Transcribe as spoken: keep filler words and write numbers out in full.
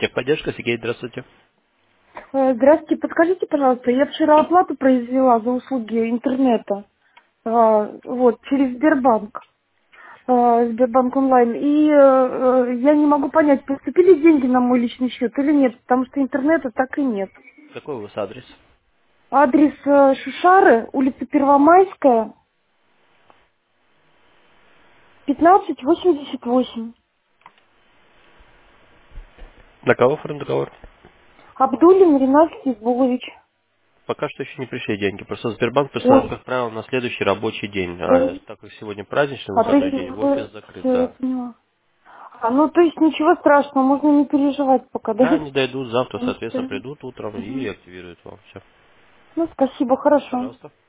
Техподдержка, Сергей, здравствуйте. Э, Здравствуйте, подскажите, пожалуйста, я вчера оплату произвела за услуги интернета, а, вот, через Сбербанк, а, Сбербанк онлайн, и э, э, я не могу понять, поступили деньги на мой личный счет или нет, потому что интернета так и нет. Какой у вас адрес? Адрес э, Шушары, улица Первомайская, пятнадцать восемьдесят восемь. На кого оформлен договор? Абдуллин Ренат Хизбулович. Пока что еще не пришли деньги. Просто Сбербанк присылает, Ой, как правило, на следующий рабочий день. А ой, так как сегодня праздничный а то выходной есть, день, офис закрыт, все, я да. поняла. А, ну, то есть ничего страшного, можно не переживать пока, да? Да, они дойдут завтра, соответственно, Мгм. придут утром и активируют вам все. Ну, спасибо, хорошо. Пожалуйста.